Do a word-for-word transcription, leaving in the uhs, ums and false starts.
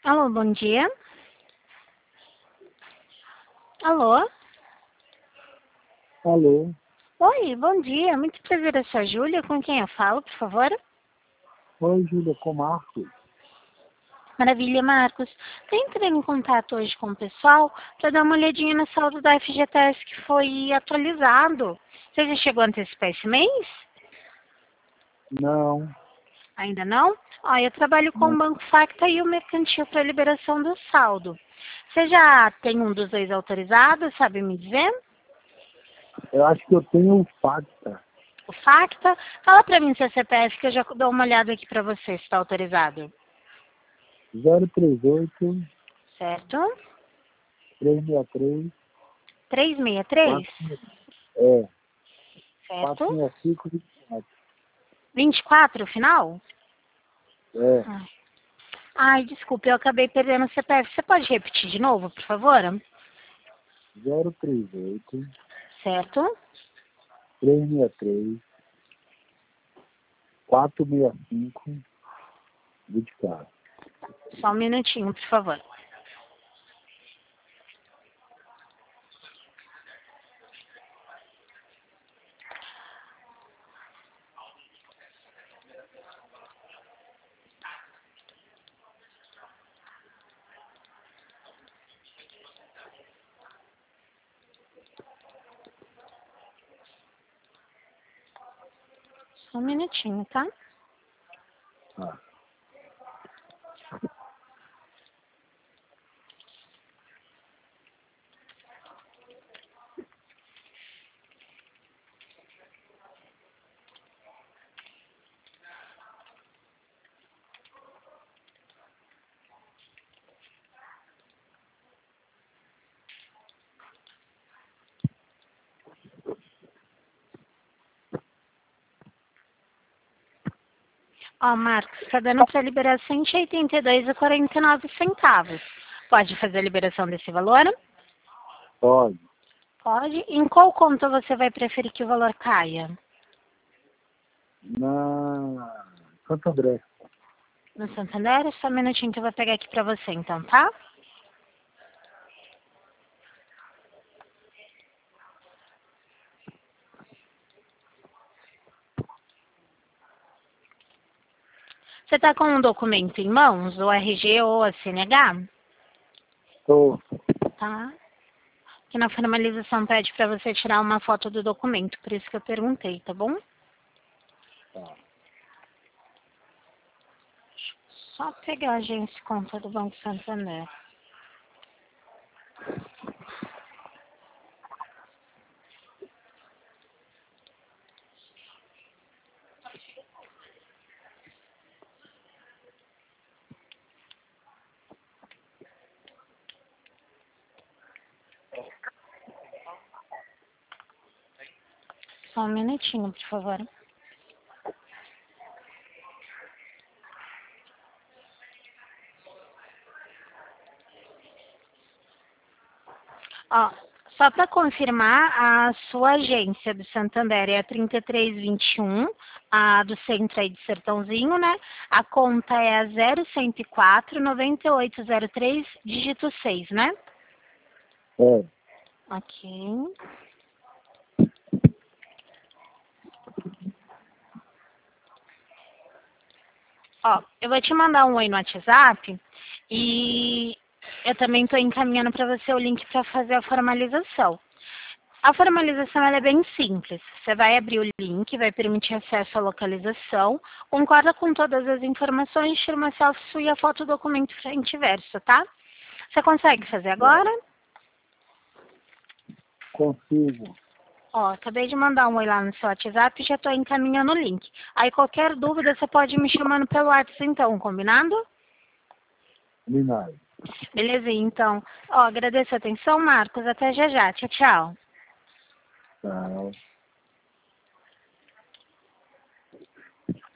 Alô, bom dia. Alô? Alô? Oi, bom dia. Muito prazer, eu sou a Júlia. Com quem eu falo, por favor? Oi, Júlia, com Marcos. Maravilha, Marcos. Tô entrando em contato hoje com o pessoal para dar uma olhadinha no saldo da F G T S que foi atualizado. Você já chegou a antecipar esse mês? Não, Ainda não? Ó, eu trabalho com não. o Banco Facta e o Mercantil para liberação do saldo. Você já tem um dos dois autorizados, sabe me dizer? Eu acho que eu tenho o Facta. O Facta? Fala para mim seu C P F que eu já dou uma olhada aqui para você se está autorizado. zero três oito, Certo? três seis três, trezentos e sessenta e três? quatro, é, Certo? quatro seis cinco, vinte e quatro. vinte e quatro, final? É, Ai, Ai, desculpe, eu acabei perdendo o C P F. Você pode repetir de novo, por favor? zero três oito, Certo? três seis três, quatro seis cinco, vinte e quatro. Só um minutinho, por favor. Só um minutinho, tá? Ah, Ó, Marcos, tá dando para liberar cento e oitenta e dois e quarenta e nove centavos. Pode fazer a liberação desse valor? pode. Pode. Em qual conta você vai preferir que o valor caia? Na Santo André. No Santander? Só um minutinho que eu vou pegar aqui para você, então, tá? Você tá com um documento em mãos, o R G ou a C N H? Tô. Tá. Que na formalização pede para você tirar uma foto do documento, por isso que eu perguntei, tá bom? Tá. Só pegar a agência e conta do Banco Santander. Só um minutinho, por favor. Ó, só para confirmar, a sua agência do Santander é a trinta e três vinte e um, a do centro aí de Sertãozinho, né? A conta é a zero cento e quatro, noventa e oito zero três, dígito seis, né? É, Ok. Ó, eu vou te mandar um oi no WhatsApp e eu também estou encaminhando para você o link para fazer a formalização. A formalização ela é bem simples. Você vai abrir o link, vai permitir acesso à localização, concorda com todas as informações, tira uma selfie sua e a foto do documento frente e verso, tá? Você consegue fazer agora? consigo. Ó, acabei de mandar um oi lá no seu WhatsApp e já estou encaminhando o link. Aí qualquer dúvida você pode ir me chamando pelo WhatsApp então, combinado? Combinado. Beleza, então. Ó, agradeço a atenção, Marcos. Até já já. Tchau, tchau. Tá.